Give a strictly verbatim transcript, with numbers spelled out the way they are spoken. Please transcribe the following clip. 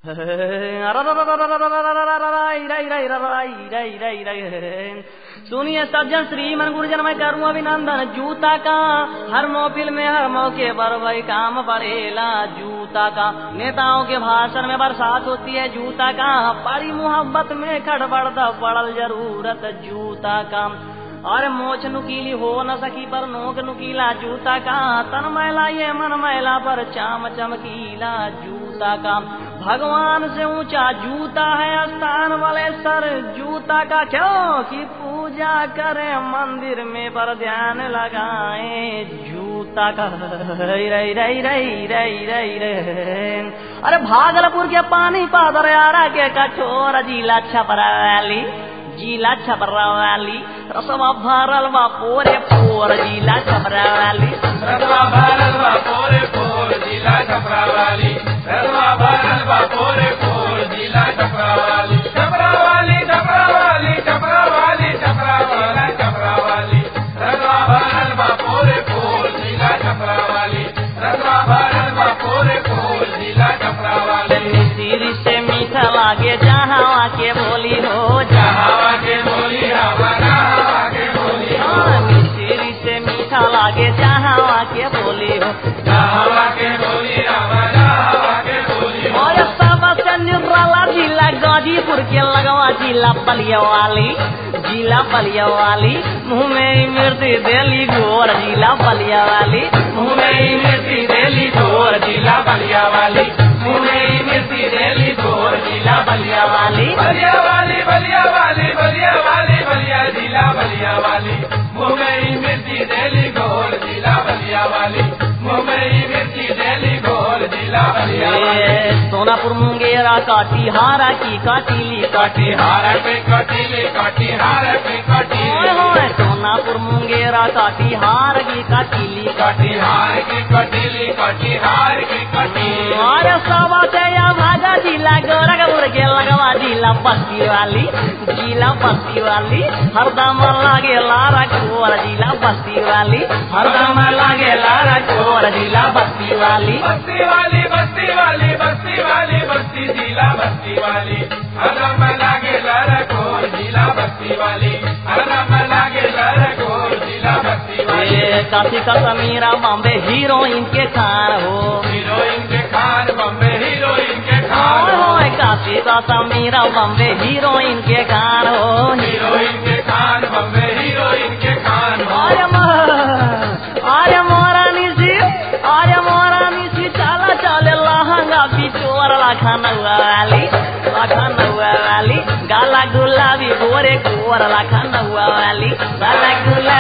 सुनिए सज्जन श्रीमन गुरुजन, मैं करूँ अभिनंदन जूता का। हर महफिल में हर मौके पर वही काम पड़ेला जूता का। नेताओं के भाषण में बरसात होती है जूता का। बड़ी मोहब्बत में खड़बड़ता पड़ल जरूरत जूता का। और मोछ नुकीली हो न सकी पर नोक नुकीला जूता का। तन मैला ये मन मैला पर चाम चमकीला जूता का। भगवान से ऊंचा जूता है स्थान वाले सर जूता का। क्यों कि पूजा करे मंदिर में पर ध्यान लगाए जूता का। रई रई रई रई रई रई रई। अरे भागलपुर के पानी पादर यारा के कठोर जिला छपराली जिला छपरावाली। रसवा भरल बा पोरे पोर जिला छपरावाली। रसवा भरल बा पोरे पोर जिला छपरावाली। रसवा भरल बा पोरे पोर जिला छपरावाली। छपरावाली छपरावाली छपरावाली छपरावाली छपरावाली। रसवा भरल बा पोरे पोर जिला छपरावाली। रसवा भरल बा पोरे पोर जिला छपरावाली। मिश्री से मीठा लागे जहाँ के बोली हो जहाँ के बोली हमारा के बोली हो। मिश्री से मीठा लागे जहाँ के बोली हो जहाँ के बोली हमारा के बोली हो। और सबसे निराला जिला गाजीपुर के लगवा जिला बलिया वाली जिला बलिया वाली। मुँह में मिर्ची देली गोर जिला बलिया वाली। मुँह में मिर्ची देली गोर जिला बलिया वाली। मुँह में मिर्ची देली गोर जिला बलिया वाली। बलिया वाली बलिया वाली बलिया वाली बलिया जिला बलिया वाली। मुँह में मिर्ची देली गोर जिला बलिया वाली। मुँह में मिर्ची देली गोर जिला बलिया वाली। सोनापुर मुंगेरा काटीहारा की काटीली काटीहार पे काटीली काटीहार पे काटीली। सोनापुर मुंगेरा काटीहार की काटीली काटीहार की काटीली काटीहार की काटीली। और सवा से या भागा जिला गोरखपुर के लगवा जिला बस्ती वाली जिला बस्ती वाली। हरदम लागे लारा कोर जिला बस्ती वाली। हरदम लागे लारा कोर जिला बस्ती वाली। बस्ती वाली बस्ती वाली बस्ती वाली बस्ती जिला बस्ती वाली। हरदम लागे लारा कोर जिला बस्ती वाली। हरदम लागे लारा कोर जिला बस्ती वाली। काशी का समीरा बॉम्बे हीरोइन के खान हो हीरोइन के खान बॉम्बे हीरोइन के खान हो। काशी का समीरा बॉम्बे हीरोइन के खान हो हीरोइन के खान बॉम्बे हीरोइन के खान हो। आर्य मोरा निशी आर्य मोरा निशी चाला चाले लहंगा बिचोर लाखन वाली लाखन वाली। गाला गुलाबी गोरे गोर लाखन वाली। गाला गुलाबी